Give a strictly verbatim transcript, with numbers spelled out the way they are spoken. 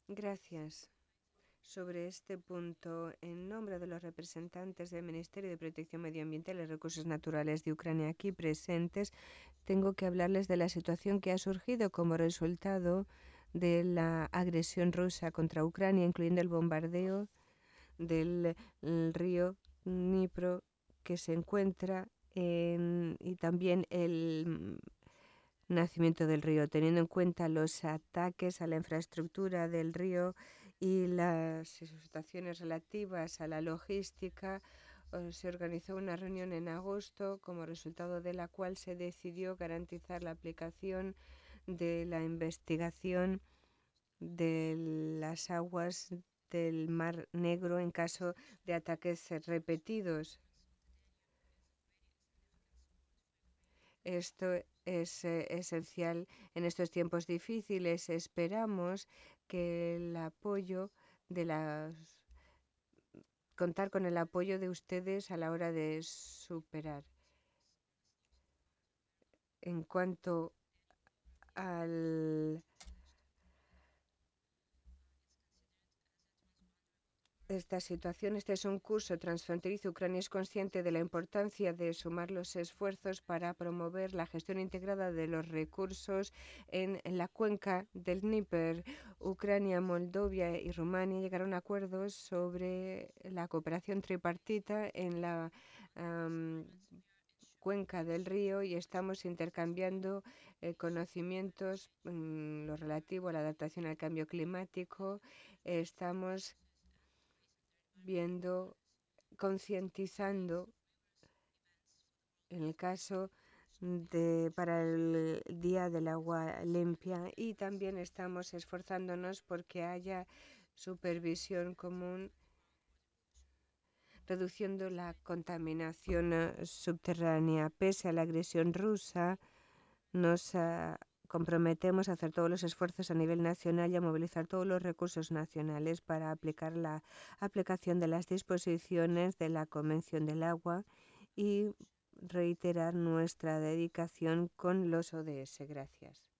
Gracias. Sobre este punto, en nombre de los representantes del Ministerio de Protección Medioambiental y Recursos Naturales de Ucrania aquí presentes, tengo que hablarles de la situación que ha surgido como resultado de la agresión rusa contra Ucrania, incluyendo el bombardeo del el río Dnipro que se encuentra en, y también el nacimiento del río, teniendo en cuenta los ataques a la infraestructura del río y las situaciones relativas a la logística. Se organizó una reunión en agosto, como resultado de la cual se decidió garantizar la aplicación de la investigación de las aguas del Mar Negro en caso de ataques repetidos. Esto es eh, esencial en estos tiempos difíciles. Esperamos que el apoyo de las contar con el apoyo de ustedes a la hora de superar. En cuanto al esta situación, este es un curso transfronterizo. Ucrania es consciente de la importancia de sumar los esfuerzos para promover la gestión integrada de los recursos en, en la cuenca del Dníper. Ucrania, Moldovia y Rumania llegaron a acuerdos sobre la cooperación tripartita en la um, cuenca del río y estamos intercambiando eh, conocimientos en lo relativo a la adaptación al cambio climático. Eh, estamos viendo, concientizando en el caso de para el Día del Agua Limpia, y también estamos esforzándonos porque haya supervisión común, reduciendo la contaminación eh, subterránea. Pese a la agresión rusa, nos uh, comprometemos a hacer todos los esfuerzos a nivel nacional y a movilizar todos los recursos nacionales para aplicar la aplicación de las disposiciones de la Convención del Agua y reiterar nuestra dedicación con los O D S. Gracias.